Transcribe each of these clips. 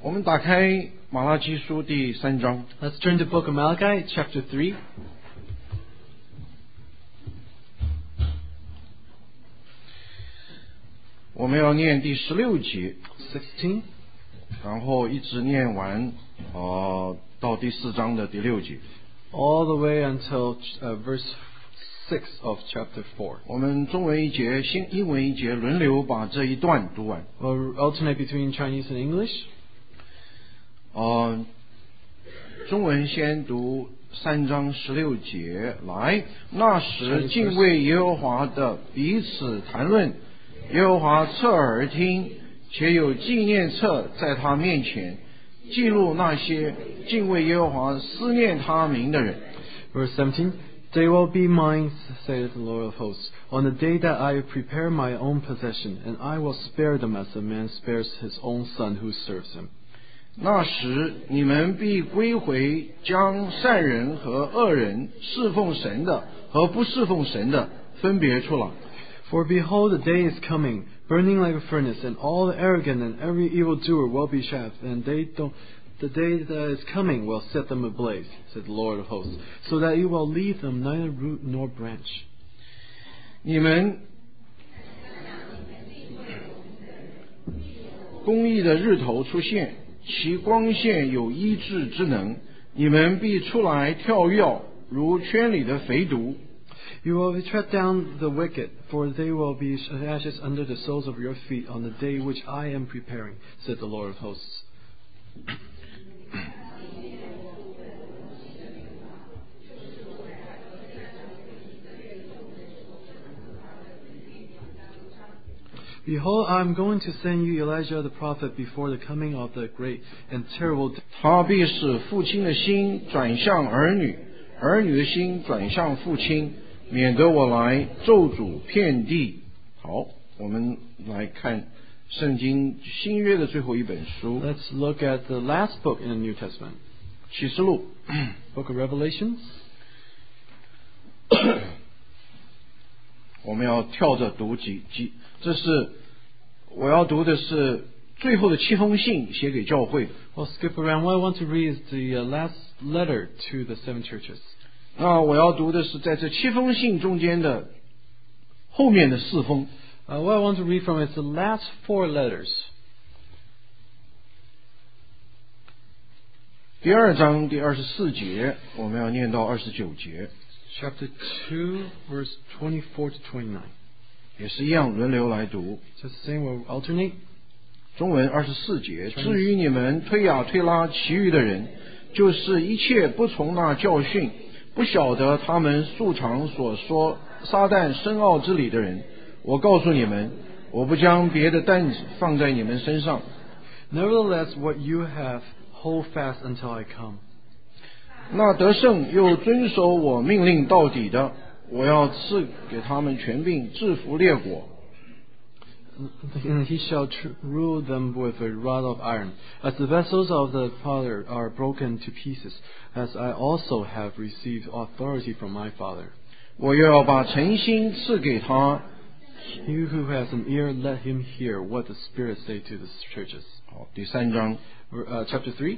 我们打开马拉基书第3章。 Let's turn to the book of Malachi, chapter 3. 我们要念第16节， 16. 然后一直念完到第4章的第6节。 All the way until verse 6 of chapter 4. 我们中文一节、英文一节轮流把这一段读完。 We'll alternate between Chinese and English. 中文先读3章16节。来，那时敬畏耶和华的彼此谈论，耶和华侧耳而听，且有纪念册在他面前，记录那些敬畏耶和华、思念他名的人。 Verse 17. They will be mine, saith the Lord of hosts, on the day that I prepare my own possession, and I will spare them as a man spares his own son who serves him. 那时你们必归回，将善人和恶人、侍奉神的和不侍奉神的分别出来。 For behold, the day is coming, burning like a furnace, and all the arrogant and every evildoer will be chaffed, and the day that is coming will set them ablaze, said the Lord of hosts, so that you will leave them neither root nor branch. 你们公义的日头出现，其光线有医治之能，你们必出来跳跃，如圈里的肥犊。 You will tread down the wicked, for they will be ashes under the soles of your feet on the day which I am preparing, said the Lord of hosts. Behold, I am going to send you Elijah the prophet before the coming of the great and terrible day. 他必使父亲的心转向儿女，儿女的心转向父亲，免得我来咒诅遍地。好，我们来看圣经新约的最后一本书 Let's look at the last book in the New Testament, 启示录。 book of Revelations. 我们要跳着读这是我要读的是最后的7封信写给教会的。 We'll skip around. What I want to read is the last letter to the 7 churches. 那我要读的是在这7封信中间的后面的4封。 What I want to read from is the last 4 letters. 第2章第24节，我们要念到29节， Chapter 2, verse 24 to 29. 也是一样轮流来读。 Just the same, we'll alternate. 中文24节，至于你们推雅推拉其余的人，就是一切不从那教训，不晓得他们素常所说撒旦深奥之理的人，我告诉你们，我不将别的担子放在你们身上。 Nevertheless, what you have, hold fast until I come. 那得胜又遵守我命令到底的，我要赐给他们权柄，制服列国。 And he shall rule them with a rod of iron, as the vessels of the Father are broken to pieces, as I also have received authority from my Father. 我又要把诚心赐给他。 He who has an ear, let him hear what the Spirit say to the churches. 好，第3章， Chapter 3.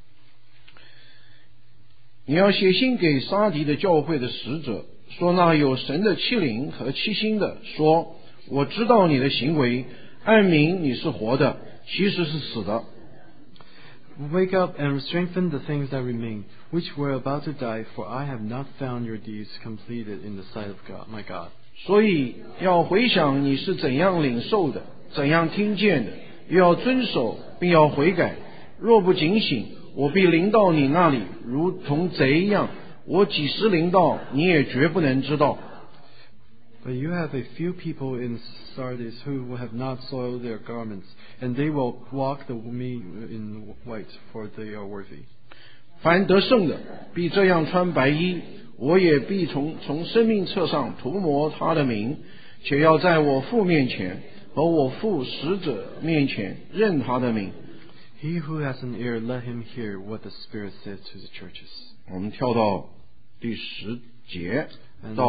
你要写信给撒狄的教会的使者，说那有神的欺凌和欺心的，说我知道你的行为，暗明你是活的，其实是死的。 Wake up and strengthen the things that remain, which were about to die, for I have not found your deeds completed in the sight of God, my God. 所以要回想你是怎样领受的，怎样听见的，又要遵守，并要悔改。若不警醒，我必临到你那里，如同贼一样。我几时临到，你也绝不能知道。 But you have a few people in Sardis who have not soiled their garments, and they will walk me in white, for they are worthy. 凡得胜的，必这样穿白衣，我也必从生命册上涂抹他的名，且要在我父面前和我父使者面前认他的名。 He who has an ear, let him hear what the Spirit says to the churches. 我们跳到第10节，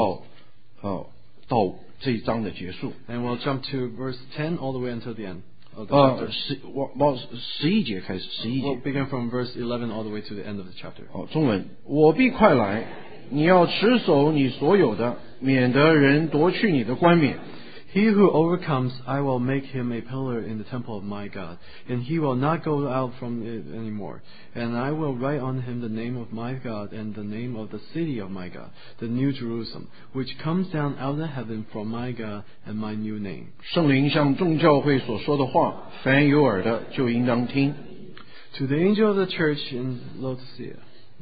到这一章的结束。 And we'll jump to verse 10 all the way until the end. of the chapter. 11节开始，11 We'll 节。 begin from verse 11 all the way to the end of the chapter. 中文，我必快来，你要持守你所有的，免得人夺去你的冠冕。 He who overcomes, I will make him a pillar in the temple of my God, and he will not go out from it anymore. And I will write on him the name of my God and the name of the city of my God, the New Jerusalem, which comes down out of heaven from my God, and my new name. 圣灵向众教会所说的话，凡有耳的就应当听。 To the angel of the church in Laodicea.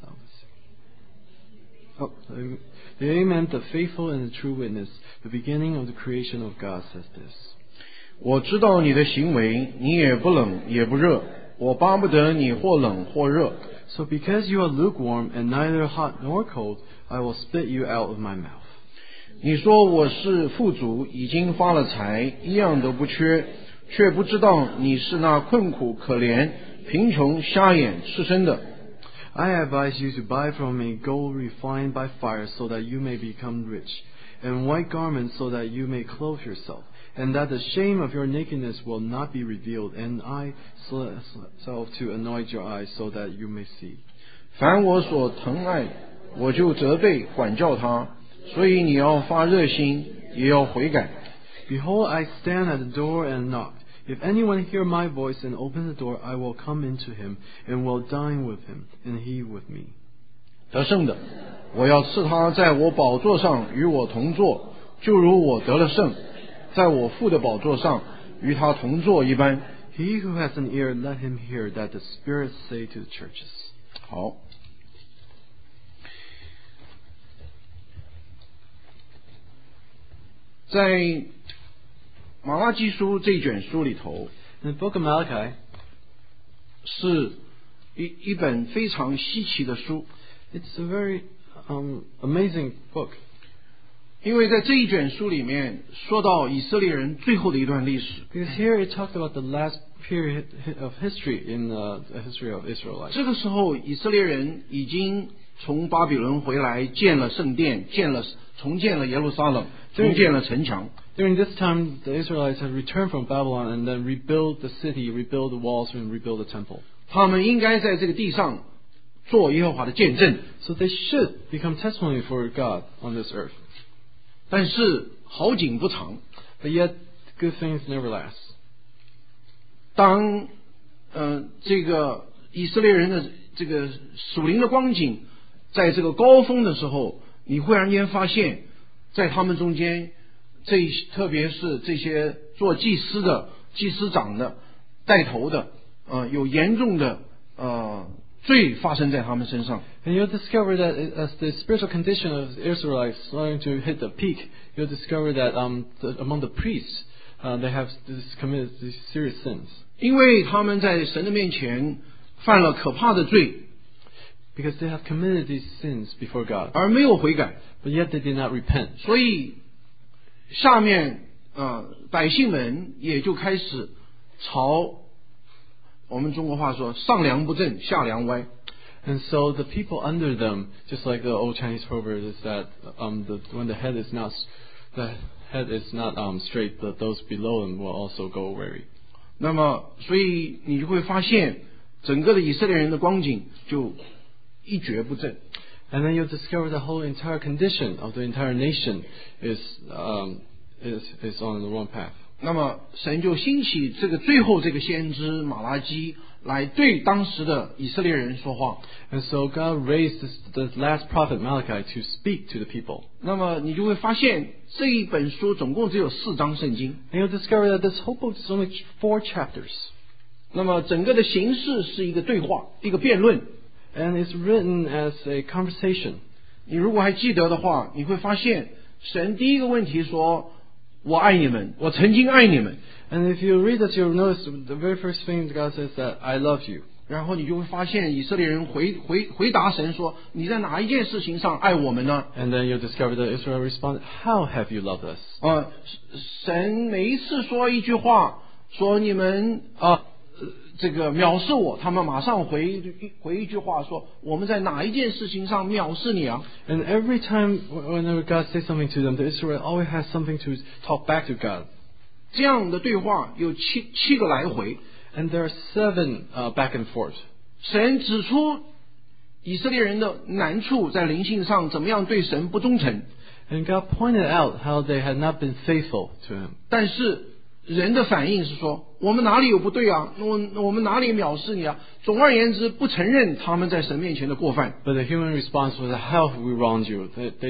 Oh, the Amen, the faithful and the true witness, the beginning of the creation of God says this. 我知道你的行为，你也不冷也不热，我巴不得你或冷或热。 So because you are lukewarm and neither hot nor cold, I will spit you out of my mouth. 你说我是富足，已经发了财，一样都不缺，却不知道你是那困苦可怜、贫穷、瞎眼、赤身的。 I advise you to buy from me gold refined by fire so that you may become rich, and white garments so that you may clothe yourself, and that the shame of your nakedness will not be revealed, and eye salve to anoint your eyes so that you may see. 凡我所疼爱，我就责备管教他，所以你要发热心，也要悔改。 Behold, I stand at the door and knock. If anyone hear my voice and open the door, I will come into him and will dine with him, and he with me. 得胜的，我要赐他在我宝座上与我同坐，就如我得了胜，在我父的宝座上与他同坐一般。 He who has an ear, let him hear that the Spirit say to the churches. 好，在马拉基书这卷书里头， In the book of Malachi, 是一本非常稀奇的书， it's a very amazing book. 因为在这一卷书里面说到以色列人最后的一段历史。 Because here it talks about the last period of history in the history of Israelites. 这个时候，以色列人已经从巴比伦回来，建了圣殿，重建了耶路撒冷，重建了城墙。 During this time, the Israelites had returned from Babylon and then rebuilt the city, rebuilt the walls, and rebuilt the temple. 他们应该在这个地上做耶和华的见证。 So they should become testimony for God on this earth. 但是好景不长， But yet, good things never last. 当这个以色列人的这个属灵的光景在这个高峰的时候，你忽然间发现，在他们中间，特别是这些做祭司的、祭司长的、带头的，有严重的罪发生在他们身上。 And you'll discover that as the spiritual condition of the Israelites starting to hit the peak, you'll discover that among the priests, they have committed these serious sins. 因为他们在神的面前犯了可怕的罪， Because they have committed these sins before God. 而没有悔改， But yet they did not repent. 所以下面百姓们也就开始朝我们中国话说上梁不正下梁歪。 And so the people under them, just like the old Chinese proverb, is that when the head is not straight, those below them will also go weary. 那么，所以你就会发现，整个的以色列人的光景就一蹶不振。 And then you'll discover the whole entire condition of the entire nation is on the wrong path. 那么神就兴起最后这个先知马拉基来对当时的以色列人说话。 And so God raised this last prophet Malachi to speak to the people. 那么你就会发现这一本书总共只有4章圣经。 And you'll discover that this whole book is only 4 chapters. 那么整个的形式是一个对话，一个辩论。 And it's written as a conversation. 你如果还记得的话，你会发现神第一个问题说：“我爱你们，我曾经爱你们。” And if you read this, you'll notice the very first thing God says that I love you. 然后你就会发现以色列人回答神说：“你在哪一件事情上爱我们呢？” And then you'll discover that Israel responded, How have you loved us? 神每一次说一句话，说你们这个藐视我，他们马上回一句话说：“我们在哪一件事情上藐视你啊？” And every time whenever God says something to them, the Israel always has something to talk back to God. 这样的对话有七个来回。 And there are 7 back and forth. 神指出以色列人的难处，在灵性上怎么样对神不忠诚。 And God pointed out how they had not been faithful to Him. 但是人的反应是说，我们哪里有不对啊？我们哪里藐视你啊？总而言之，不承认他们在神面前的过犯。 But the human response was, how have we wronged you?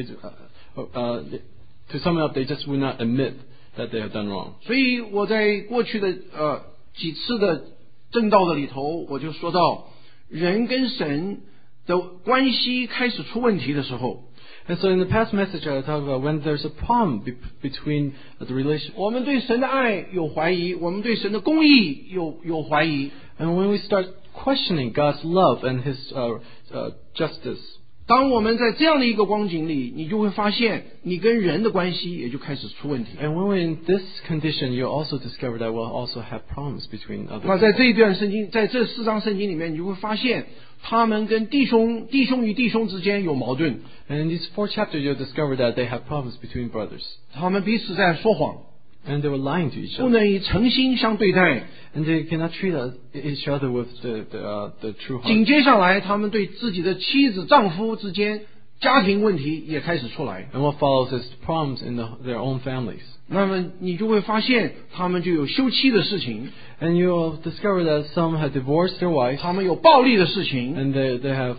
To sum it up, they just would not admit that they have done wrong. 所以我在过去的几次的正道的里头，我就说到，人跟神的关系开始出问题的时候。 And so in the past message I talked about when there's a problem between the relation. 我们对神的爱有怀疑，我们对神的公义有怀疑。 And when we start questioning God's love and His justice. 当我们在这样的一个光景里，你就会发现你跟人的关系也就开始出问题。 And when we're in this condition, you also discover that we'll also have problems between other people. 那在这一段圣经，在这4章圣经里面，你就会发现他们跟弟兄与弟兄之间有矛盾。 And in these 4 chapters, you'll discover that they have problems between brothers. 他们彼此在说谎。 And they were lying to each 不 other. 能以诚心相对待。 And they cannot treat each other with the true heart. 紧接下来，他们对自己的妻子、丈夫之间家庭问题也开始出来。 And what follows is problems in their own families. 那么你就会发现，他们就有休妻的事情。 And you'll discover that some have divorced their wives. 他们有暴力的事情。 And they have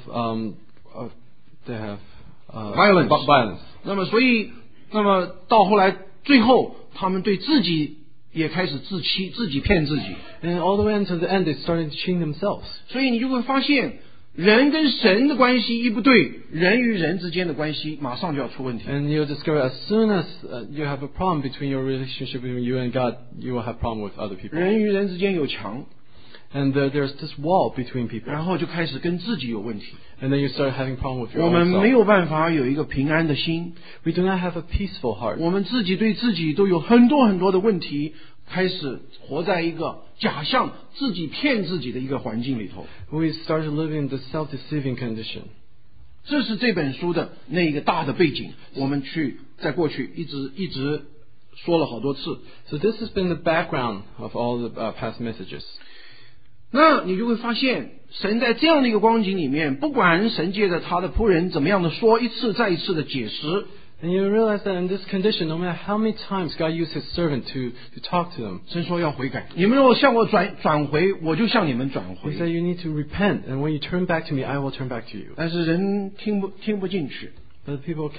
violence. 那么到后来，最后他们对自己也开始自欺，自己骗自己。 And all the way until the end, they started cheating themselves. 所以你就会发现，人跟神的关系一不对，人与人之间的关系马上就要出问题。 And you'll discover as soon as you have a problem between your relationship between you and God, you will have problem with other people. 人与人之间有墙。 And there's this wall between people. 然后就开始跟自己有问题。 And then you start having problem with your 我 own 们 self. 没有办法有一个平安的心。 We do not have a peaceful heart. 我们自己对自己都有很多的问题，开始活在一个假象自己骗自己的一个环境里头。 We started living in the self-deceiving condition. 这是这本书的那个大的背景，我们在过去一直说了好多次。 So this has been the background of all the past messages. 那你就会发现，神在这样的一个光景里面，不管神借着他的仆人怎么样的说，一次再一次的解释。 And you realize that in this condition, no matter how many times God used His servant to talk to them. 神说要悔改，你们若向我转回，我就向你们转 He 回。 said you need to repent, and when you turn back to me, I will turn back to you. 但是人听不进去。 But people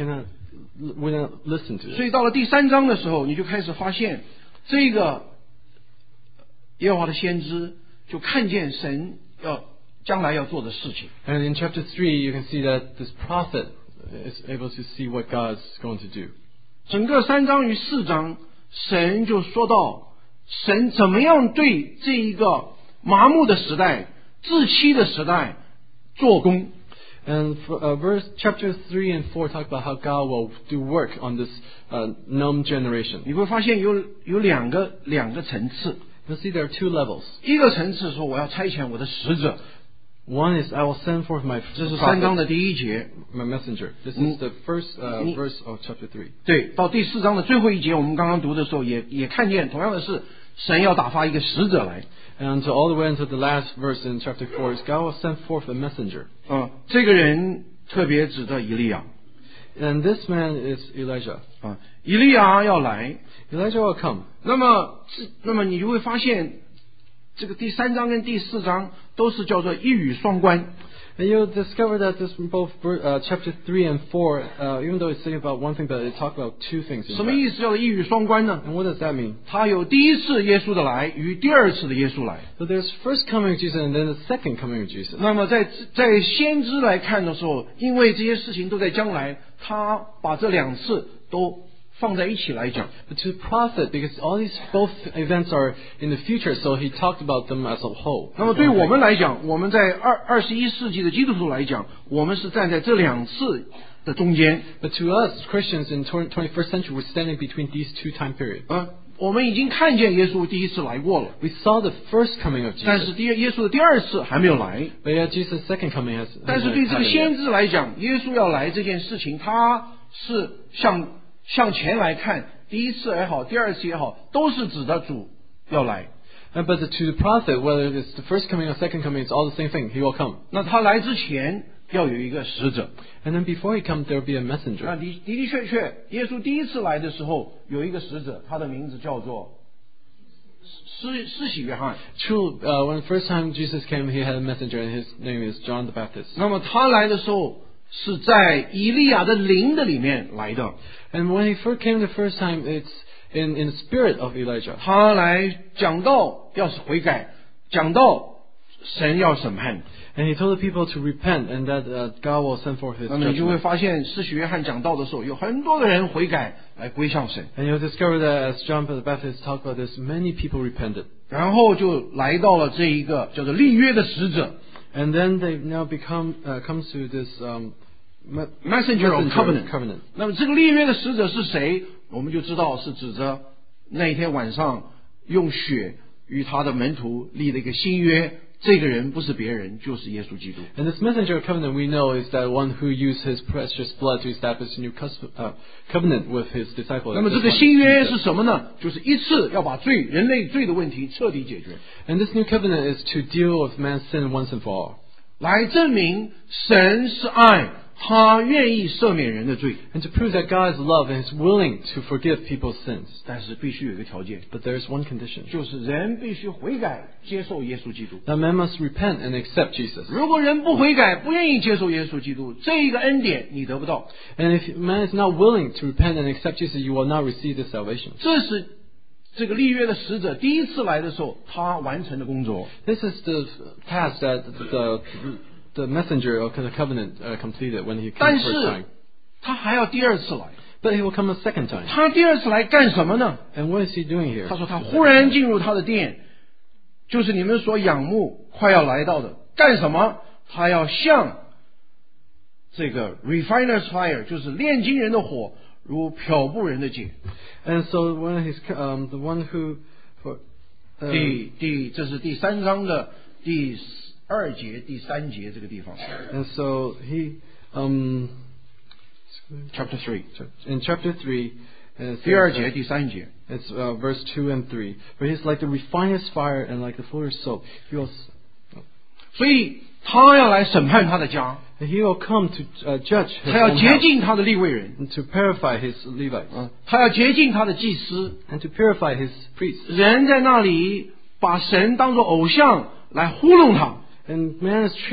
will not listen to 所 it. 以到了第3章的时候，你就开始发现，这个耶和华的先知就看见神将来要做的事情。 And in chapter 3, you can see that this prophet is able to see what God is going to do. 整个3章与4章，神就说到神怎么样对这一个麻木的时代、自欺的时代做工。 And chapter 3 and 4 talk about how God will do work on this numb generation. 你会发现有两个层次。 You'll see there are 2 levels. 一个层次说我要差遣我的使者， One is I will send forth my 这是3章 prophet, 的第1节。 my messenger. This is the first verse of chapter 3. 对，到第4章的最后一节，我们刚刚读的时候也看见，同样的是神要打发一个使者来。 And until all the way until the last verse in chapter 4 is God will send forth a messenger. 这个人特别指的以利亚。 And this man is Elijah. 以利亚要来。 Elijah will come. 那么你就会发现，这个第3章跟第4章都是叫做一语双关。 And you'll discover that this both chapter 3 and 4, even though it's saying about one thing, but it talks about 2 things. 什么意思叫做一语双关呢？ And what does that mean? 他有第一次耶稣的来与第二次的耶稣来。 So there's first coming of Jesus and then the second coming of Jesus. 那么在先知来看的时候，因为这些事情都在将来，他把这2次都放在一起来讲。 But to the prophet, because all these both events are in the future, so he talked about them as a whole. 那么对我们来讲，我们在21世纪的基督徒来讲，我们是站在这2次的中间。 But to us, Christians in 21st century, we're standing between these 2 time periods. 我们已经看见耶稣第一次来过了， We saw the first coming of 但是 Jesus. 耶稣的第2次还没有来。 But yet Jesus' second coming has 但是对这个先知来讲，耶稣要来这件事情，他是向前来看， 第一次也好，第二次也好，都是指的主要来。 But to the prophet, whether it's the first coming or second coming, it's all the same thing. He will come. 那他来之前要有一个使者。 And then before he comes, there will be a messenger. 那的确，耶稣第一次来的时候，有一个使者，他的名字叫做施洗约翰。 True, when the first time Jesus came, he had a messenger, and his name is John the Baptist. 那么他来的时候是在以利亚的灵的里面来的。 And when he first came the first time, it's in the spirit of Elijah. 他来讲道，要是悔改，讲道神要审判。 And he told the people to repent, and that God will send forth His 那么你就会 judgment. 发现，施洗约翰讲道的时候，有很多的人悔改来归向神， And you'll discover that as John the Baptist talked about this, many people repented. 然后就来到了这一个叫做立约的使者 And then they now comes to this messenger of covenant。 covenant. 那么这个立约的使者是谁？我们就知道是指着那一天晚上用血与他的门徒立了一个新约。这个人不是别人，就是耶稣基督。 And this messenger of covenant we know is that one who used his precious blood to establish a new covenant with his disciples. 那么这个新约是什么呢？就是一次要把人类罪的问题彻底解决， And this new covenant is to deal with man's sin once and for all. 来证明神是爱，他愿意赦免人的罪。 And to prove that God is love and is willing to forgive people's sins. 但是必须有一个条件， But there is one condition. 就是人必须悔改，接受耶稣基督。 That man must repent and accept Jesus. 如果人不悔改，不愿意接受耶稣基督，这一个恩典你得不到。 And if man is not willing to repent and accept Jesus, you will not receive this salvation. 这是这个立约的使者第一次来的时候，他完成的工作。 This is the task that the messenger of the covenant completed when he came 但 the first 是 time. 他还要第二次来。 But he will come a second time. 他第二次来干什么呢？ And what is he doing here? 他说他忽然进入他的殿，就是你们所仰慕快要来到的。干什么？他要像这个 refiner's fire， 就是炼金人的火，如漂布人的碱。 And so when he's the one who 这是第3章的第2节、第3节这个地方。 and so he Chapter 3， in chapter 3 第2节、第3节。 it's verse 2 and 3 where he's like the refiner's fire and like the fuller's soap. 所以他要来审判他的家， And he will come to judge his 他要 own 洁 house 净他的利未人， and to purify his Levites 他要洁净他的祭司。 and to purify his priests. 人在那里把神当作偶像来糊弄他， And man is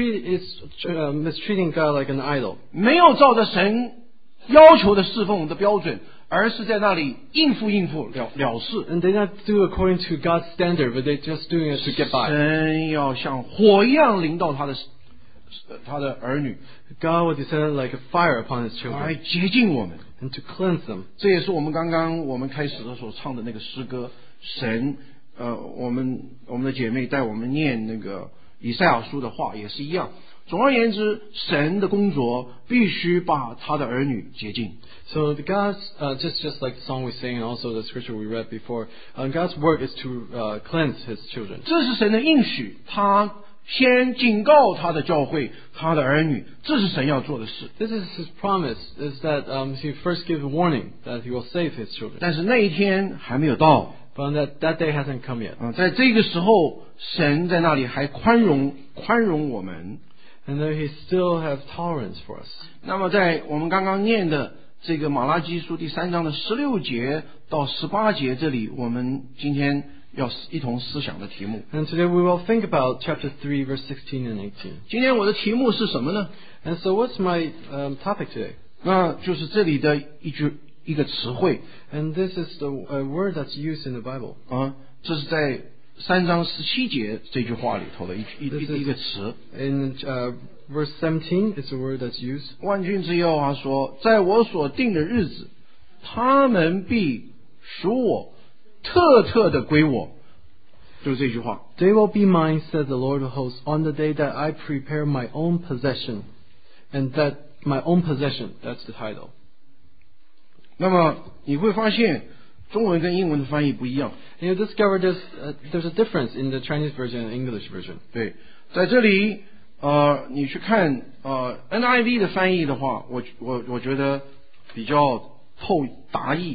mistreating God like an idol. 没有照着神要求的侍奉的标准，而是在那里应付了事。 And they not do according to God's standard, but they're just doing it to get by. 神要像火一样临到他的儿女， God will descend like a fire upon His 来 children 洁净我们。 and to cleanse them. 这也是我们刚刚开始的时候唱的那个诗歌。神，我们的姐妹带我们念那个以赛亚书的话也是一样。总而言之，神的工作必须把他的儿女洁净。 So God's just like the song we sing and also the scripture we read before, God's work is to cleanse His children. 这是神的应许，他先警告他的教会，他的儿女，这是神要做的事。 This is His promise: is that He first gives a warning that He will save His children. 但是那一天还没有到。 But that day hasn't come yet. 在这个时候，神在那里还宽容我们。 And there He still has tolerance for us. 那么在我们刚刚念的这个马拉基书第3章的16节到18节这里，我们今天要一同思想的题目。 And today we will think about chapter 3, verse 16 and 18. 今天我的题目是什么呢？ And so what's my topic today? 那就是这里的一个词汇 And this is the word that's used in the Bible. 啊，这是在3章17节这句话里头的一个词。 In verse 17, it's a word that's used. 万军之耶和华说，在我所定的日子，他们必属我，特的归我。就是这句话。 They will be mine, said the Lord of hosts, on the day that I prepare my own possession. And that my own possession, that's the title. 那么你会发现，中文跟英文的翻译不一样。 And you discover there's a difference in the Chinese version and English version. 对，在这里你去看NIV 的翻译的话，我觉得比较透达意。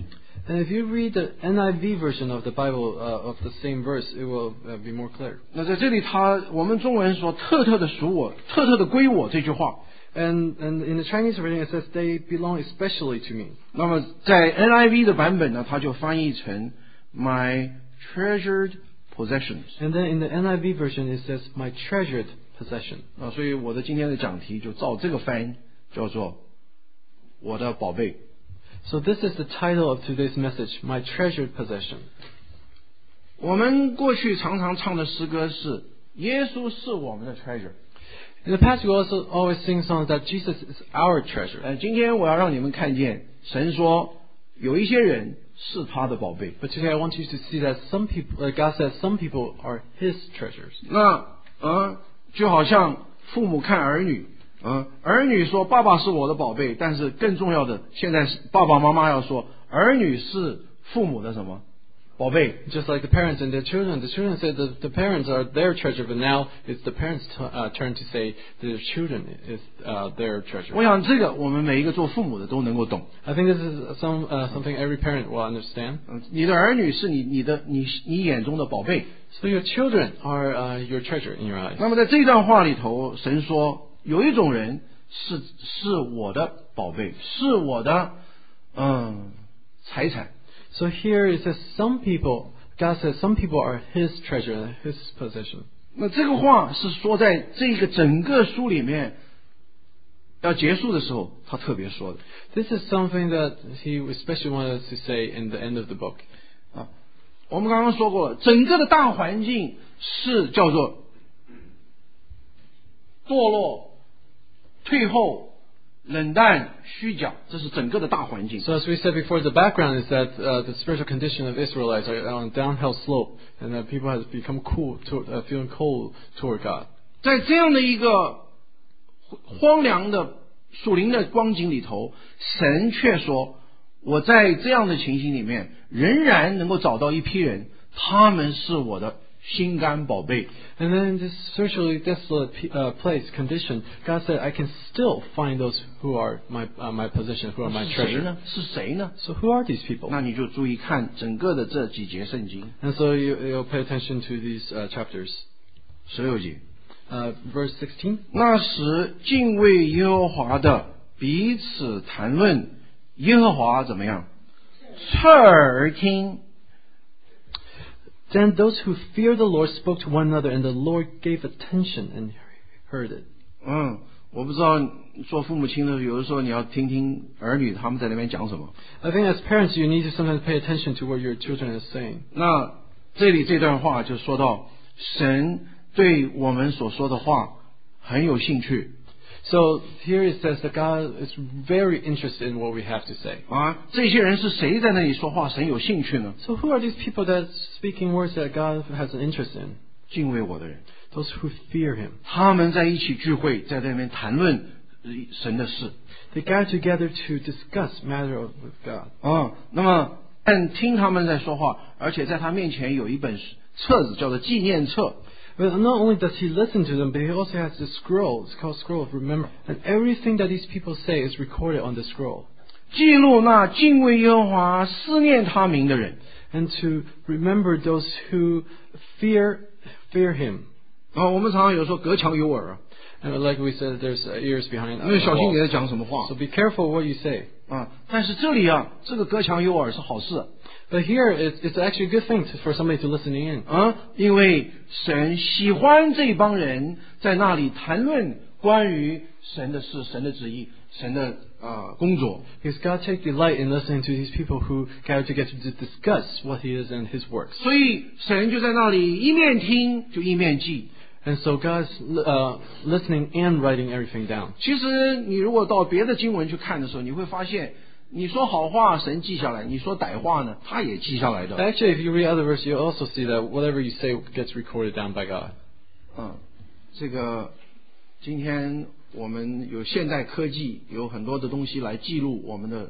And if you read the NIV version of the Bible of the same verse, it will be more clear. 那在这里我们中文说特特的属我，特特的归我这句话。 And in the Chinese version it says they belong especially to me. 那么在 NIV 的版本呢，它就翻译成 my treasured possessions。 And then in the NIV version it says my treasured possession. 所以我的今天的讲题就照这个翻，叫做我的宝贝。 So this is the title of today's message, my treasured possession. 我们过去常常唱的诗歌是耶稣是我们的 treasure。 In the past, we also always sing songs that Jesus is our treasure. 今天我要让你们看见，神说有一些人是他的宝贝。 But today, I want you to see that some people, God says, some people are His treasures. 那就好像父母看儿女，儿女说爸爸是我的宝贝，但是更重要的，现在是爸爸妈妈要说儿女是父母的什么？宝贝。 Just like the parents and their children. The children say that the parents are their treasure, but now it's the parents' turn to say their children is their treasure. 我想这个我们每一个做父母的都能够懂。 I think this is something every parent will understand. 你的儿女是你眼中的宝贝。 So your children are your treasure in your eyes. 那么在这段话里头，神说有一种人是我的宝贝，是我的财产。 So here it says some people, God says some people are His treasure, His possession. 那这个话是说在这个整个书里面要结束的时候，他特别说的。 This is something that He especially wanted us to say in the end of the book. 我们刚刚说过了，整个的大环境是叫做堕落、退后、冷淡、虚假，这是整个的大环境。 So as we said before, the background is that the spiritual condition of Israelites are on a downhill slope, and that people have become feeling cold toward God. 在这样的一个荒凉的属灵的光景里头，神却说，我在这样的情形里面，仍然能够找到一批人，他们是我的心肝宝贝。 And then in this socially desolate condition, God said, I can still find those who are my possession, who are my 是谁 treasure. 呢？是谁呢？ So who are these people? 那你就注意看整个的这几节圣经。 And so you'll pay attention to these chapters. 16节， Verse 16. 那时敬畏耶和华的彼此谈论，耶和华怎么样？侧耳听。 Then those who feared the Lord spoke to one another, and the Lord gave attention and heard it. 我不知道做父母亲的，有的时候你要听听儿女他们在那边讲什么。 I think as parents, you need to sometimes pay attention to what your children is saying. 那这里这段话就说到，神对我们所说的话很有兴趣。 So here it says that God is very interested in what we have to say. 这些人是谁在那里说话？神有兴趣呢？ So who are these people that speaking words that God has an interest in? 敬畏我的人， Those who fear Him. 他们在一起聚会，在那边谈论神的事。 They gather together to discuss matter with God. 那么听他们在说话，而且在他面前有一本册子，叫做纪念册。 But not only does He listen to them, but He also has this scroll. It's called Scroll of Remembrance. And everything that these people say is recorded on the scroll. 记录那敬畏耶和华、思念他名的人。 And to remember those who fear Him. 我们常常有说隔墙有耳。 And like we said, there's ears behind 因为 the 小心你 wall. 在讲什么话。 So be careful what you say. 但是这里这个隔墙有耳是好事。 But here, it's actually a good thing for somebody to listen in. 因为神喜欢这帮人在那里谈论关于神的事、神的旨意、神的工作。 Because God takes delight in listening to these people who gather together to discuss what He is and His works. 所以神就在那里一面听就一面记。 And so God's listening and writing everything down. 其实你如果到别的经文去看的时候，你会发现，你说好话神记下来，你说歹话呢，他也记下来的。 Actually, if you read other verses, you'll also see that whatever you say gets recorded down by God. 这个今天我们有现代科技，有很多的东西来记录我们的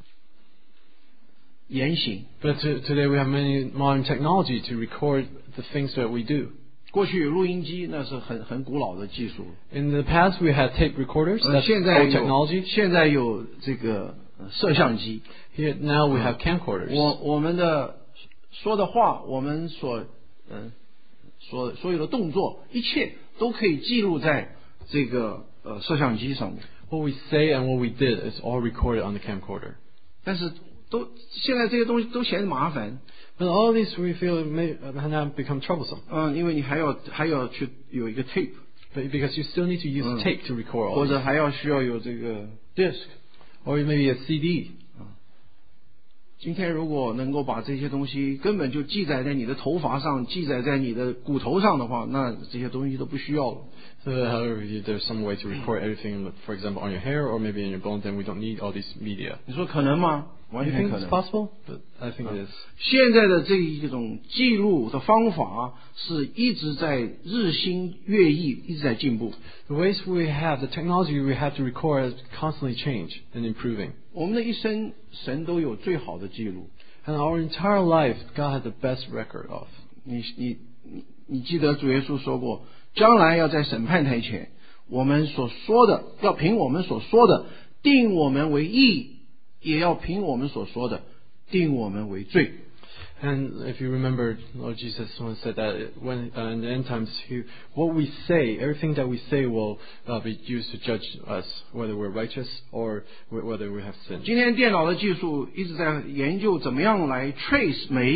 言行。 But today we have many modern technology to record the things that we do. 过去有录音机，那是很古老的技术。 In the past, we had tape recorders. That's 现在 old technology. 现在有这个摄像机。 Here now we have camcorders. 我们的说的话，我们所有的动作，一切都可以记录在这个摄像机上面。 What we say and what we did is all recorded on the camcorder. 但是现在这些东西都嫌麻烦， But all these we feel may now become troublesome. 因为你还要去有一个 tape， But because you still need to use tape to record all 或 this. 者还要需要有这个 disk。 Or maybe a CD. 今天如果能够把这些东西根本就记载在你的头发上，记载在你的骨头上的话，那这些东西都不需要了。 So however, there's some way to record everything, for example, on your hair or maybe in your bones, then we don't need all these media. 你说可能吗？ You 完全 think 可 it's 能。 possible? But I think it is. 现在的这一种记录的方法是一直在日新月异，一直在进步。 The ways we have, the technology we have to record constantly change and improving. 我们的一生，神都有最好的记录。 And our entire life, God has the best record of. 你记得主耶稣说过，将来要在审判台前，我们所说的要凭我们所说的定我们为义，也要凭我们所说的定我们为罪。 And if you remember, Lord Jesus once said that when in the end times, what we say, everything that we say will be used to judge us, whether we're righteous or whether we have sinned. 今天电脑的技术一直在研究怎么样来 trace 每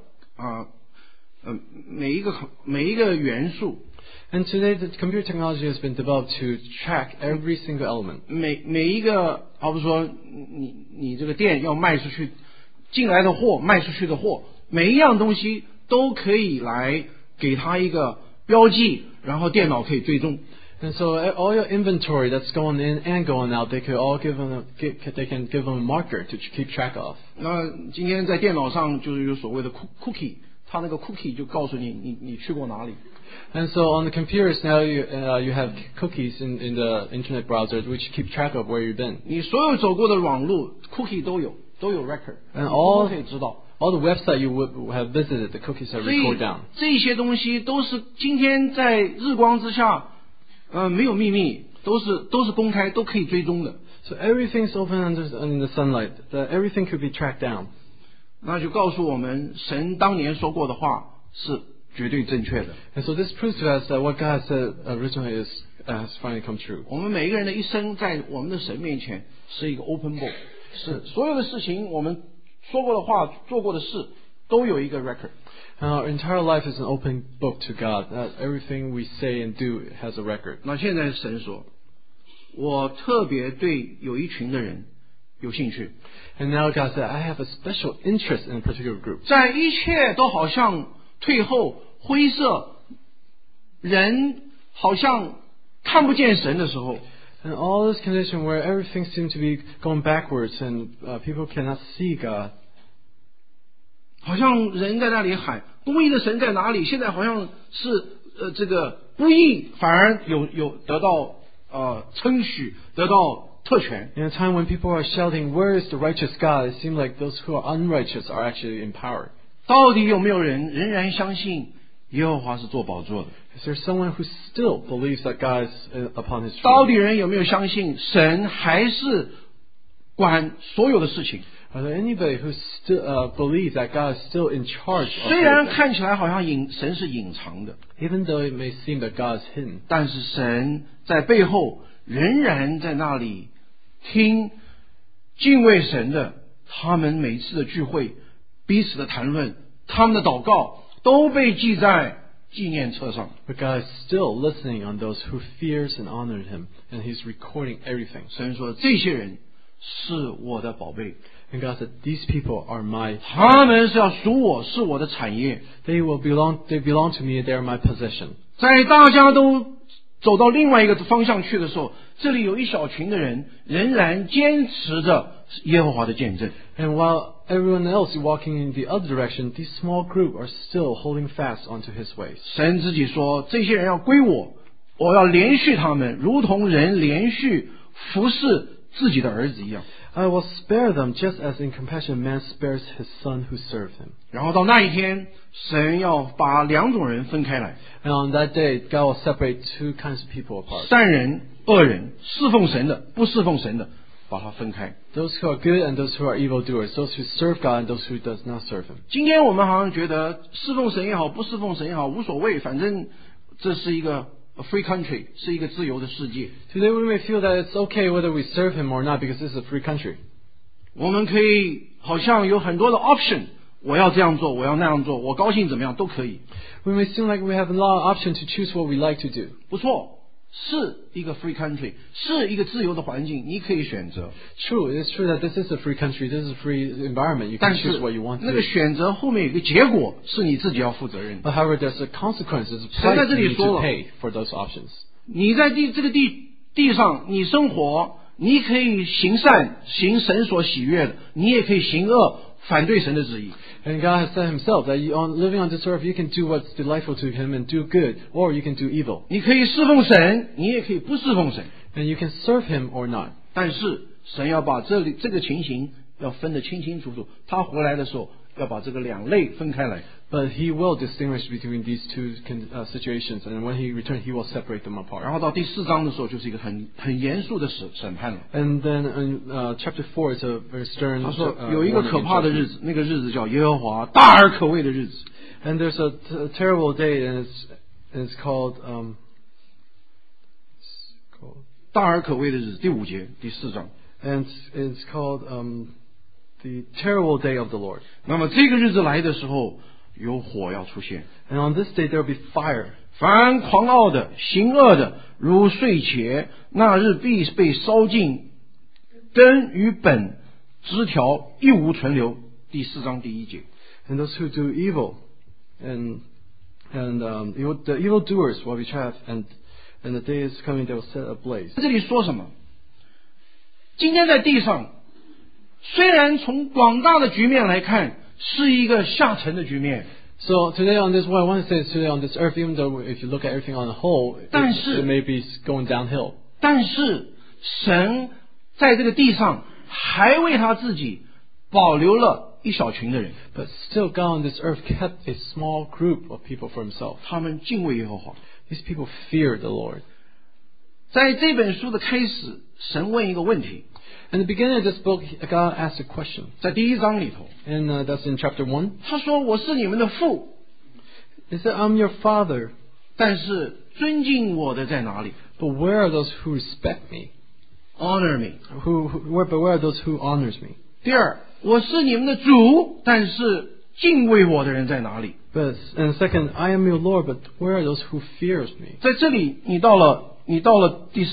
一个元素。 And today, the computer technology has been developed to track every single element. 每一个，比如说你这个店要卖出去，进来的货，卖出去的货，每一样东西都可以来给它一个标记，然后电脑可以追踪。 And so all your inventory that's going in and going out, they can give them a marker to keep track of. 那今天在电脑上就是有所谓的 cookie， 它那个 cookie 就告诉你去过哪里。 And so on the computers now you have cookies in the internet browser which keep track of where you've been. 你所有走过的网路 cookie 都有 record， And 都可以知道。 all the website you would have visited, the cookies are 所以 recorded down. 这些东西都是今天在日光之下，没有秘密，都是公开，都可以追踪的。 So everything's open in the sunlight. Everything could be tracked down. 那就告诉我们，神当年说过的话是绝对正确的。 And so this proves to us that what God said originally has finally come true. 我们每一个人的一生，在我们的神面前是一个 open book， 是所有的事情，我们说过的话、做过的事，都有一个 record。 And our entire life is an open book to God. That everything we say and do has a record. 那现在神说，我特别对有一群的人有兴趣， And now God said, I have a special interest in a particular group. 在一切都好像退后、灰色，人好像看不见神的时候， And all this condition where everything seems to be going backwards and people cannot see God. 好像人在那里喊公义的神在哪里？现在好像是这个不义反而有得到称许，得到特权。 In a time when people are shouting, where is the righteous God? It seems like those who are unrighteous are actually in power. 到底有没有人仍然相信耶和华是做宝座的？ Is there someone who still believes that God is upon his 到 throne? 底人有没有相信神还是管所有的事情？ Are there anybody who still believes that God is still in charge of 虽然 everything? 看起来好像神是隐藏的， Even though it may seem that God is hidden, 但是神在背后仍然在那里听敬畏神的，他们每次的聚会、彼此的谈论、他们的祷告都被记在纪念册上。 but God is still listening on those who fears and honor him, and he's recording everything. 神说这些人是我的宝贝， And God said, these people are my, 他们是要属我，是我的产业。 they belong to me, they are my possession. 在大家都走到另外一个方向去的时候，这里有一小群的人仍然坚持着耶和华的见证。 And while everyone else is walking in the other direction, this small group are still holding fast onto his ways. 神自己说，这些人要归我，我要连续他们，如同人连续服侍自己的儿子一样。 I will spare them just as in compassion man spares his son who served him. 然后到那一天，神要把两种人分开来， And on that day, God will separate two kinds of people apart. 善人、恶人，侍奉神的、不侍奉神的， 把它分开。 Those who are good and those who are evildoers, those who serve God and those who does not serve Him. 今天我们好像觉得侍奉神也好，不侍奉神也好，无所谓，反正这是一个 free country， 是一个自由的世界。 Today we may feel that it's okay whether we serve Him or not because this is a free country. 我们可以好像有很多的 option， 我要这样做，我要那样做，我高兴怎么样都可以。 We may seem like we have a lot of options to choose what we like to do. 不错，是一个 free country， 是一个自由的环境，你可以选择。 True, it is true that this is a free country, this is a free environment. You 但 can 是 choose what you want to 那个 do. 选择后面有一个结果，是你自己要负责任的。 But however, there's a consequence, there's a 神在 price 这 you 里 need 说 to 了， pay for those options. 你在这个地上，你生活，你可以行善，行神所喜悦的；你也可以行恶，反对神的旨意。 And God has said Himself that living on this earth, you can do what's delightful to Him and do good, or you can do evil. 你可以侍奉神，你也可以不侍奉神。 And you can serve Him or not. 但是神要把这个情形要分得清清楚楚。他回来的时候，要把这个两类分开来。 But He will distinguish between these two situations, and when He returns, He will separate them 然 apart. 后到第4章的时候，就是一个很严肃的审判了。 And then in chapter 4, it's a very stern. 他说有一个 warning 可 and 怕的 judgment. 日子，那个日子叫耶和华大而可畏的日子。 And there's a terrible day, and it's called 大而可畏的日子，第5节，第4章。 and it's called the terrible day of the Lord. 那么这个日子来的时候，有火要出现。 And on this day there will be fire. 凡狂傲的、行恶的，如睡茄，那日必被烧尽，根与本、枝条一无存留。第4章第1节。 And those who do evil, and the evildoers will be trapped, and the day is coming they will set ablaze. 这里说什么？今天在地上，虽然从广大的局面来看，是一个下沉的局面， So today on this, what I want to say is today on this earth, even though if you look at everything on the whole, 但是 it may be going downhill. 但是神在这个地上还为他自己保留了一小群的人， But still God on this earth kept a small group of people for Himself. 他们敬畏耶和华。 These people feared the Lord. 在这本书的开始，神问一个问题， In the beginning of this book, God asked a question. 在第1章里头， And that's in chapter 1. 他说：“我是你们的父， He said, I'm your father, 但是尊敬我的在哪里 but where are those who respect me? ？Honor me。 But where are those who honors me? 第二，我是你们的主，但是敬畏我的人在哪里？ And second, I am your Lord, but where are those who fears me? 在这里，你到了第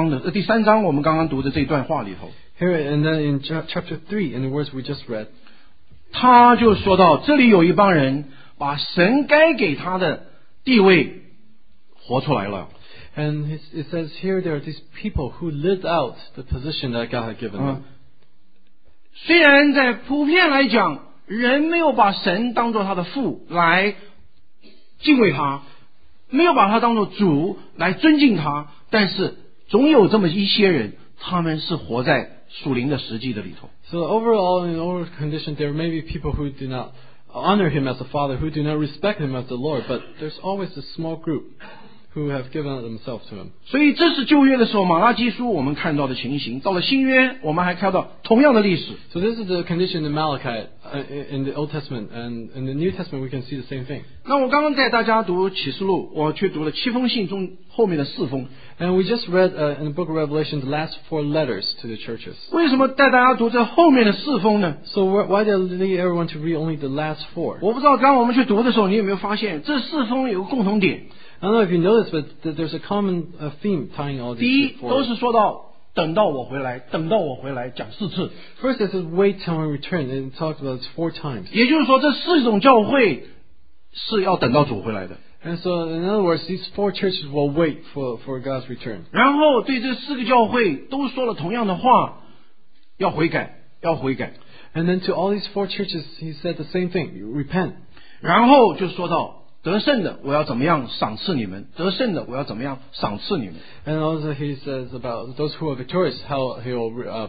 3章，我们刚刚读的这段话里头， Here and then in chapter 3, in the words we just read, 他就说到，这里有一帮人把神该给他的地位活出来了。 and it says here there are these people who lived out the position that God had given them. 虽然在普遍来讲，人没有把神当作他的父来敬畏他，没有把他当作主来尊敬他，但是总有这么一些人，他们是活在属灵的实际的里头。 So overall, in overall condition, there may be people who do not honor Him as a father, who do not respect Him as the Lord, but there's always a small group who have given themselves to Him. 所以这是旧约的时候，马拉基书我们看到的情形。到了新约，我们还看到同样的历史。 So this is the condition in Malachi, in the Old Testament, and in the New Testament we can see the same thing. 那我刚刚带大家读启示录，我去读了7封信中后面的4封。 And we just read in the book of Revelation the last 4 letters to the churches. 为什么带大家读这后面的4封呢？ So why did they lead everyone to read only the last 4? 我不知道刚刚我们去读的时候，你有没有发现这4封有个共同点？ I don't know if you noticed, but there's a common theme tying all 第一 these 4. 都是说到等到我回来，等到我回来，讲4次。 First it says wait till I return, and it talks about it 4 times. 也就是说，这4种教会是要等到主回来的。 And so in other words, these 4 churches will wait for God's return. 然后对这4个教会都说了同样的话，要悔改，要悔改。 And then to all these 4 churches, he said the same thing, repent. 然后就说到得胜的，我要怎么样赏赐你们；得胜的，我要怎么样赏赐你们。 And also he says about those who are victorious, how he'll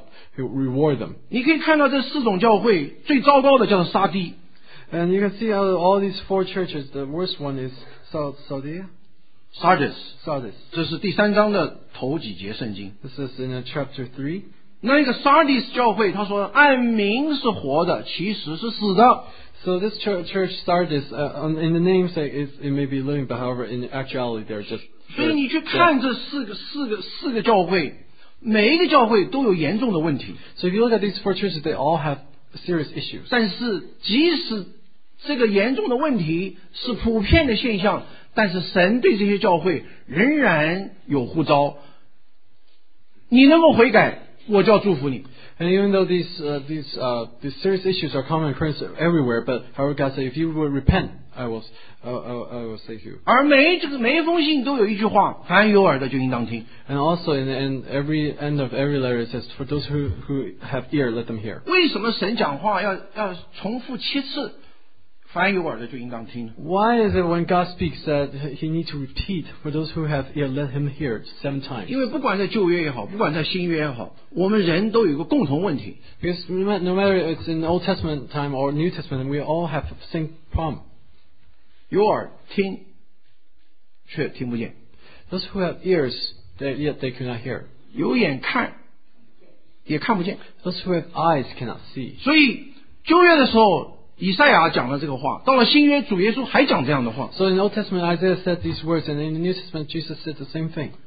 reward them. 你可以看到这4种教会最糟糕的叫做撒狄。 And you can see out of all these 4 churches, the worst one is Sardis. Sardis，这是第3章的头几节圣经。 This is in chapter 3. 那个撒迪斯教会，他说按名是活的，其实是死的。 So this church started in the namesake it may be living, but however in actuality they're just. 所以你去看这四个教会，每一个教会都有严重的问题。 So if you look at these 4 churches, they all have serious issues. 但是即使这个严重的问题是普遍的现象，但是神对这些教会仍然有呼召，你能够悔改，我就要祝福你。 And even though these serious issues are common occurrence everywhere, but however God said, if you will repent, I will save you. 而每一封信都有一句话，凡有耳的就应当听。 And also in every end of every letter it says, for those who have ear, let them hear. 为什么神讲话要重复7次？凡有耳的就应当听。 Why is it when God speaks that he needs to repeat, for those who have ear, let him hear 7 times? 因为不管在旧约也好，不管在新约也好，我们人都有一个共同问题。 Because no matter it's in Old Testament time or New Testament, we all have the same problem. 有耳听，却听不见； Those who have ears, yet they cannot hear. 有眼看，也看不见。 Those who have eyes cannot see. 所以旧约的时候，以赛亚讲了这个话，到了新约，主耶稣还讲这样的话。 So in the Old Testament, Isaiah said these words, and in the New Testament, Jesus said the same thing.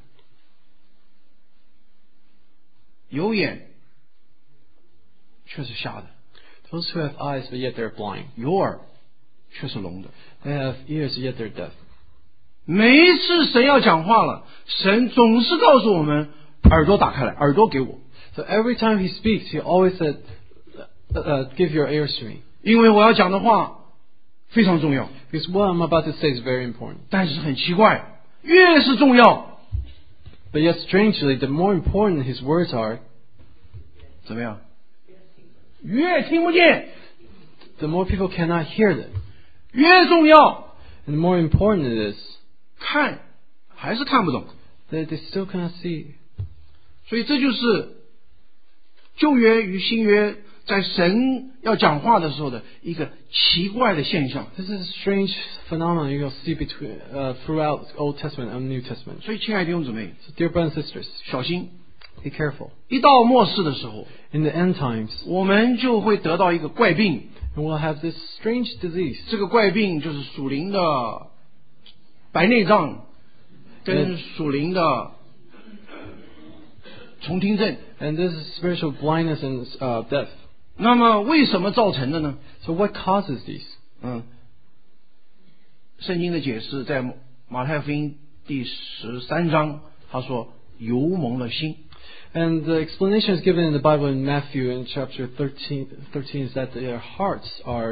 有眼，却是瞎的； Those who have eyes, but yet they're blind. 有耳，却是聋的。 They have ears, yet they're deaf. 每一次神要讲话了，神总是告诉我们：耳朵打开来，耳朵给我， So every time he speaks, he always said, give your ears to me. 因为我要讲的话非常重要。 Because what I'm about to say is very important. 但是很奇怪，越是重要， But yet strangely, the more important his words are, 怎么样？越听不见， the more people cannot hear them. 越重要， And the more important it is, 看还是看不懂。 they still cannot see. 所以这就是旧约与新约在神要讲话的时候的一个奇怪的现象。 This is a strange phenomenon you'll see throughout Old Testament and New Testament. 所以，亲爱的弟兄姊妹， So dear brothers and sisters, 小心， be careful. 一到末世的时候， In the end times, 我们就会得到一个怪病。 and we'll have this strange disease. 这个怪病就是属灵的白内障跟属灵的重听症。 And this is spiritual blindness and death. 那么为什么造成的呢？ So what causes these? 圣经的解释在马太福音第13章，他说油蒙了心。 And the explanation is given in the Bible in Matthew in chapter 13 is that their hearts are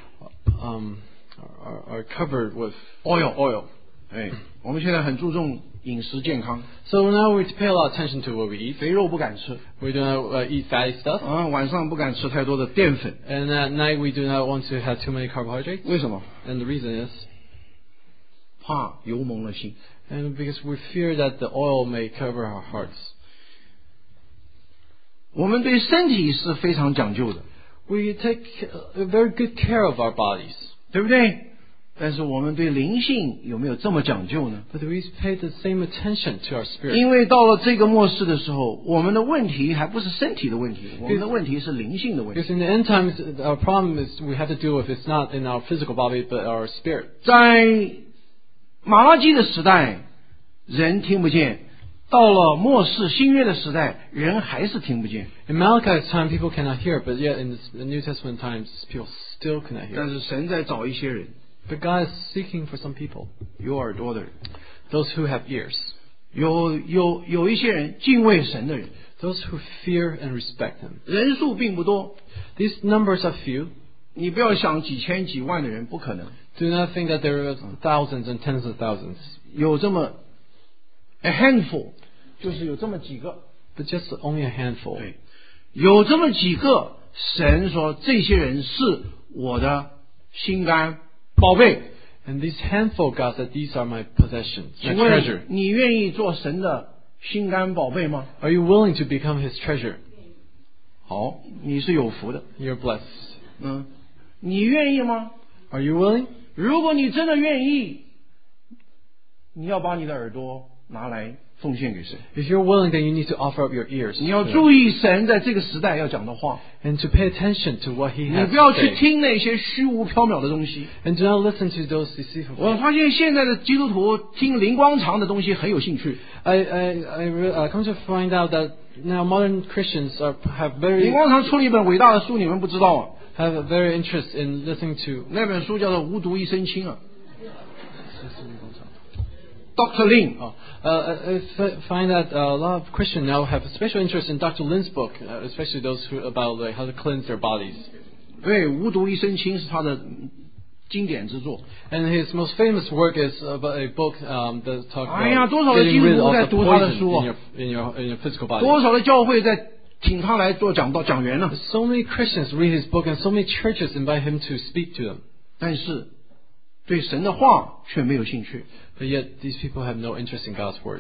covered with oil. 哎，我们现在很注重饮食健康， So now we pay a lot of attention to what we eat. 肥肉不敢吃， We do not eat fatty stuff. 晚上不敢吃太多的淀粉。 And at night we do not want to have too many carbohydrates. 为什么？ And the reason is, 怕油蒙了心。 and because we fear that the oil may cover our hearts. 我们对身体是非常讲究的， We take very good care of our bodies. 对不对？但是我们对灵性有没有这么讲究呢？ But we pay the same attention to our spirit. 因为到了这个末世的时候，我们的问题还不是身体的问题，我们的问题是灵性的问题。 Because in the end times, our problem is we have to deal with it's not in our physical body but our spirit. 在马拉基的时代，人听不见；到了末世新约的时代，人还是听不见。 In Malachi's time, people cannot hear, but yet in the New Testament times, people still cannot 但 hear. 是神在找一些人， But God is seeking for some people, 有耳朵的人， those who have ears, 有一些人敬畏神的人， those who fear and respect Him. 人数并不多。 These numbers are few. 你不要想几千几万的人，不可能。 Do not think that there are thousands and tens of thousands, 有这么 a handful， 就是有这么几个。 but just only a handful. 对，有这么几个，神说这些人是我的心肝宝贝。 And this handful, God said, these are my possessions, my 请问 treasure. 你愿意做神的心肝宝贝吗？ Are you willing to become His treasure? 好，你是有福的。 You're blessed. 你愿意吗？ Are you willing? 如果你真的愿意，你要把你的耳朵拿来奉献给神。 If you're willing, then you need to offer up your ears. 你要注意神在这个时代要讲的话， And to pay attention to what he 你 has 不要 to 去 say. 听那些虚无缥缈的东西。 And do not listen to those deceitful 我 things. 发现现在的基督徒听灵光长的东西很有兴趣。 I come to find out that now modern Christians have 灵光长出了一本伟大的书，你们不知道啊？ a very interest in listening to 那本书叫做《无毒一身轻》啊。Dr. Lin 啊， I find that a lot of Christians now have a special interest in Dr. Lin's book, especially those who about like how to cleanse their bodies. 对，《无毒一身轻》是他的经典之作。 And his most famous work is about a book that talks 哎呀， about 多少的 getting 基督 rid 徒 of 在 the 读他的 poison 书啊！ in your physical body. 多少的教会在请他来做讲员呢？ So many Christians read his book, and so many churches invite him to speak to them. 但是对神的话却没有兴趣， But yet, these people have no interest in God's words.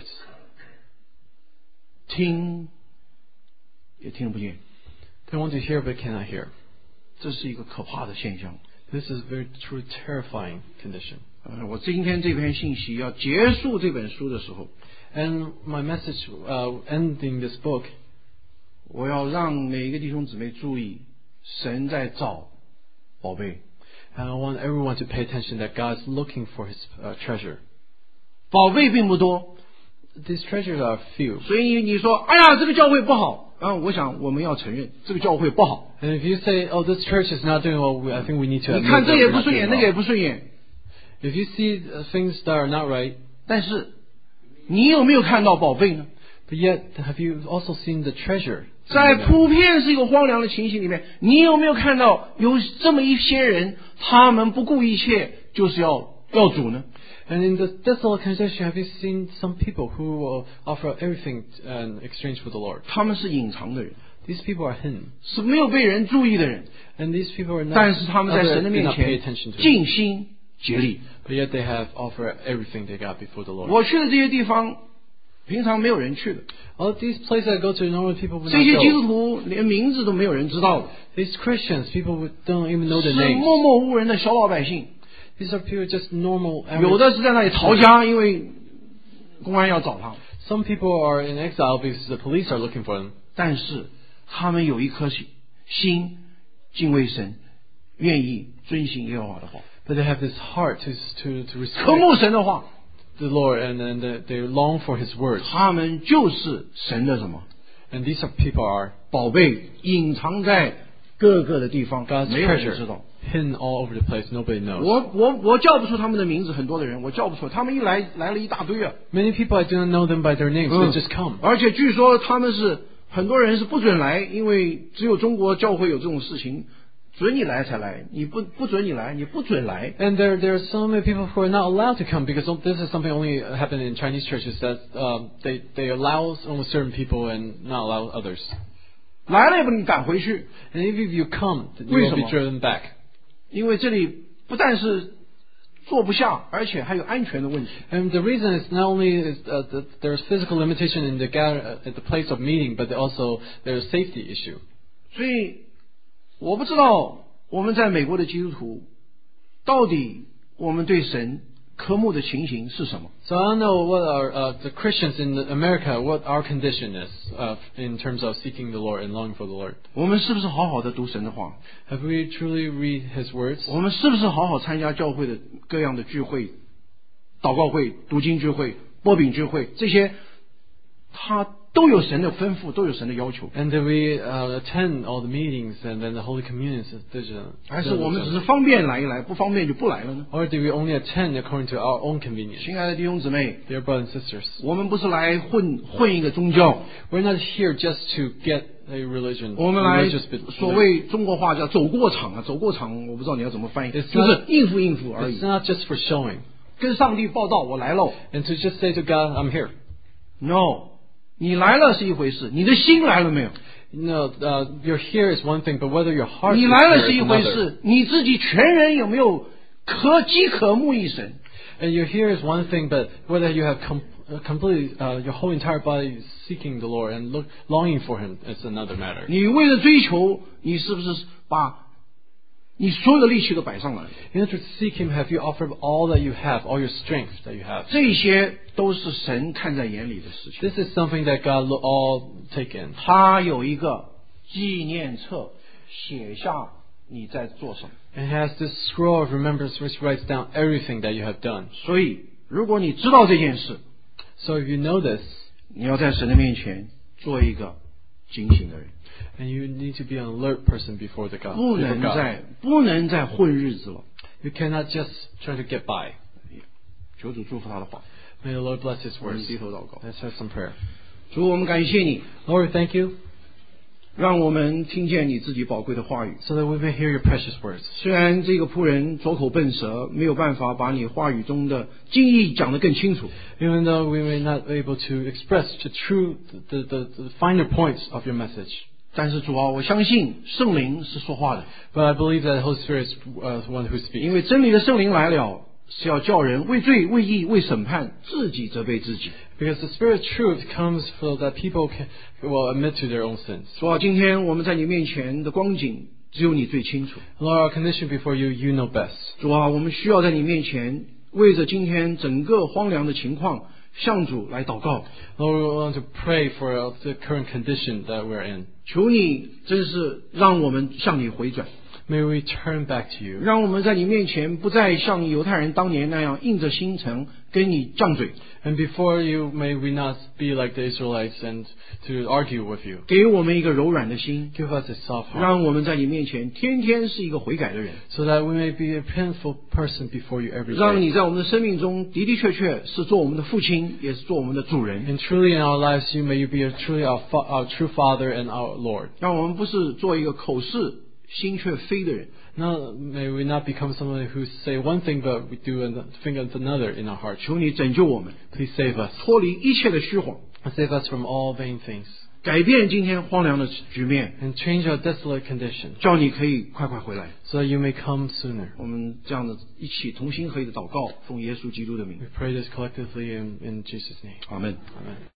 听也听不见， They want to hear but cannot hear. 这是一个可怕的现象。 This is a very true, terrifying condition. 我今天这篇信息要结束这本书的时候， And my message ending this book, 我要让每一个弟兄姊妹注意，神在找宝贝， and I want everyone to pay attention that God's looking for his treasure. 宝贝并不多， These treasures are few. 所以你说，哎呀，这个教会不好啊，我想我们要承认这个教会不好。 And if you say, oh, this church is not doing well, I think we need to 你 admit 看 that 这也 we're 不 not 顺 doing 眼，那个也 well. 不顺眼， If you see things that are not right, 但是你有没有看到宝贝呢？ but yet have you also seen the treasure? 在普遍是一个荒凉的情形里面，你有没有看到有这么一些人，他们不顾一切就是要主呢？ And in the desolate condition, have you seen some people who will offer everything in exchange for the Lord? 他们是隐藏的人， These people are hidden. 是没有被人注意的人， And these people are not, 但是他们在 others 神的 do 面 not pay 前 attention to. 尽心竭力。 But yet they have offered everything they got before the Lord. 我去的这些地方，平常没有人去的， All these places I go to, normally people would 这些 not 基督 go. 徒连名字都没有人知道的， These Christians, people don't even know 是 their names. 默默无人的小老百姓。 These are people just normal. 有的是在那里逃家，因为公安要找他。 Some people are in exile because the police are looking for them. 但是他们有一颗心敬畏神，愿意遵行耶和华的话， But they have this heart to 渴 respect 慕神的话， the Lord, and they long for His words. 他们就是神的什么 And these are people are 宝贝，隐藏在各个的地方， God's 没有人知 treasure, 道。 hidden all over the place. Nobody knows. 我叫不出他们的名字，很多的人我叫不出，他们一来了一大堆啊。 Many people I do not know them by their names. They just come. 而且据说他们是很多人是不准来，因为只有中国教会有这种事情，准你来才来，你不准你来，你不准来。 And there are so many people who are not allowed to come because this is something only happened in Chinese churches that they allow only certain people and not allow others. 来了也不能赶回去， And if you come, you 为 will 什 be 么？ driven back. 因为这里不但是坐不下，而且还有安全的问题。 And the reason is not only is that there's physical limitation in the at the place of meeting, but also there's a safety issue. 所以我不知道我们在美国的基督徒到底我们对神渴慕的情形是什么。 So I don't know what our the Christians in America, what our condition is in terms of seeking the Lord and longing for the Lord. 我们是不是好好的读神的话？ Have we truly read His words? 我们是不是好好参加教会的各样的聚会、祷告会、读经聚会、擘饼聚会，这些它都有神的吩咐，都有神的要求。 And do we attend all the meetings and then the Holy Communions? 还是我们只是方便来一来，不方便就不来了呢？ Or do we only attend according to our own convenience? 亲爱的弟兄姊妹， Dear brothers and sisters, 我们不是来混一个宗教， we're not here just to get a religion. 我们来 religious 所谓中国话叫走过场啊，走过场，我不知道你要怎么翻译， It's 就是应付而 It's 已。 not just for showing. 跟上帝报道我来了 And to just say to God, I'm here. ，no，你来了是一回事，你的心来了没有？ No, you're here is one thing, but whether your heart 你 is 来了 here 是 is 一回 another. 事，你自己全人有没有饥渴慕一神？ And you're here is one thing, but whether you have completely your whole entire body seeking the Lord and longing for Him is another matter. 你为了追求，你是不是把你所有的力气都摆上来了。 In order to seek Him, have you offered all that you have, all your strength that you have? 这些都是神看在眼里的事情。 This is something that God will all take in. 他有一个纪念册，写下你在做什么。 And He has this scroll of remembrance which writes down everything that you have done. 所以，如果你知道这件事， So if you know this, 你要在神的面前做一个警醒的人， and you need to be an alert person before the God. 不 before 能 God. 再混日子了。 You cannot just try to get by. 求主祝福他的话。 May the Lord bless His 我们 words. 低头祷告。 Let's have some prayer. 主，我们感谢你， Lord, thank you 让我们听见你自己宝贵的话语。 so that we may hear your precious words. 虽然这个仆人拙口笨舌，没有办法把你话语中的经义讲得更清楚， Even though we may not be able to express the finer points of your message. 但是主啊，我相信圣灵是说话的， But I believe that the Holy Spirit is the one who 因 speaks. 为真理的圣灵来了，是要叫人为罪、为义、为审判，自己责备自己。 Because the Spirit of truth comes so that people will admit to their own sins. 主啊，今天我们在你面前的光景，只有你最清楚。 Lord, our condition before you, you know best. 主啊，我们需要在你面前，为着今天整个荒凉的情况，向主来祷告。 Lord, we want to pray for the current condition that we're in. 求你真是让我们向你回转， May we turn back to you. 让我们在你面前不再像犹太人当年那样硬着心肠跟你犟嘴， And before you, may we not be like the Israelites and to argue with you. 给我们一个柔软的心， Give us a soft heart 让我们在你面前天天是一个悔改的人， so that we may be a repentful person before you every 让 day. 你在我们的生命中的的确确是做我们的父亲，也是做我们的主人。 And truly in our lives, may you be truly our true Father and our Lord. 让我们不是做一个口是心却非的人， Now, may we not become someone who say one thing but we do think of another in our heart. 求你拯救我们， Please save us. 脱离一切的虚谎， And save us from all vain things. 改变今天荒凉的局面， And change our desolate condition 叫你可以快快回来。 so that you may come sooner. 我们这样的一起同心合意的祷告，奉耶稣基督的名 We，pray this collectively in Jesus' name. 阿门。 Amen.